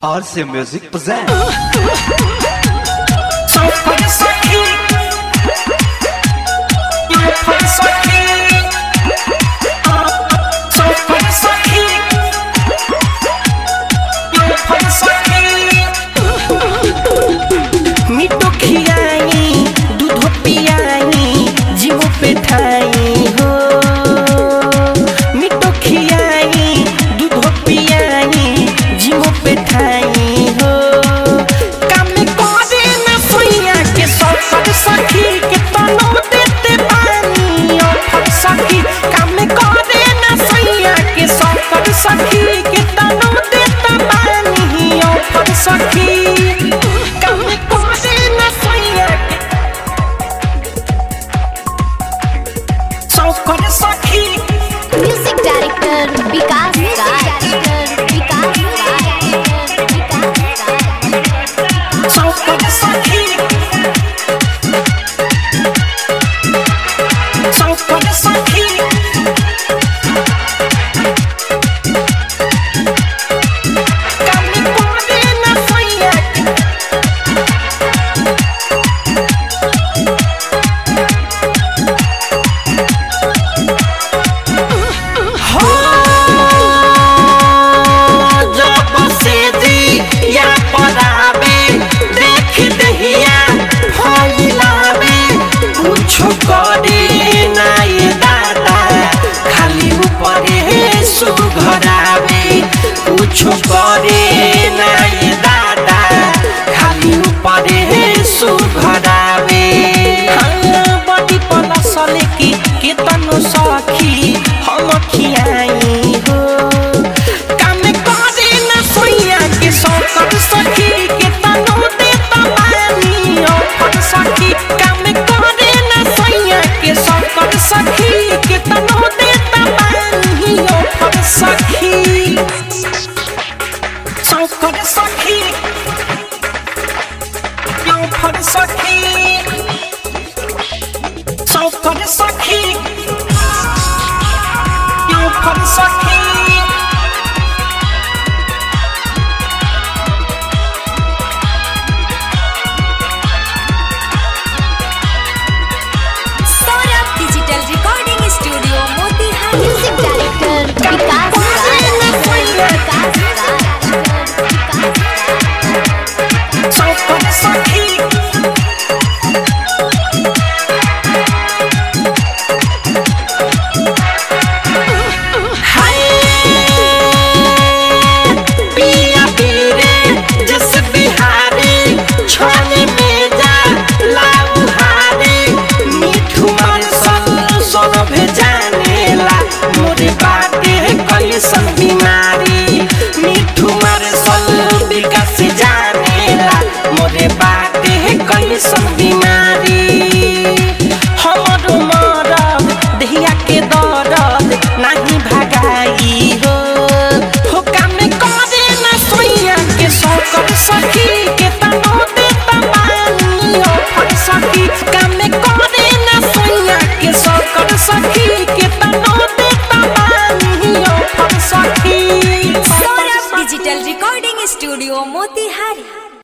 RC Music present. So put Saki, you put Saki, so put Saki, you put Saki. मीठो खियाई दूध पियाई जीव पे ठाई हो मीठो खियाई दूध पियाई जीव पे ठाई हो काम करे न सोइया के सफर सखी के तनो देते पानी ओ फर सखी काम करे न सोइया के सफर सखी के तनो देते पानी ओ फर सखी काम करे न सोइया के सफर सखी म्यूजिक डायरेक्टर विकास राज सफर सखी सफर सखी काम करे न सोइया के जब से दिया परावे देख दहिया फैलावे कुछ करे ना ये दादा खाली ऊपरे सुघरावे कुछ करे ना ये दादा खाली ऊपरे सुघरावे बड़ी पलसल की केतनो सखी हम खियाई हो काम करे न सोइया के सौकर सखी के तनो देता पानी ओ फर सखी काम करे न सोइया के सौकर सखी के तनो देता पानी ओ फर सखी सौकर सखी ओ फर सखी सौकर सखी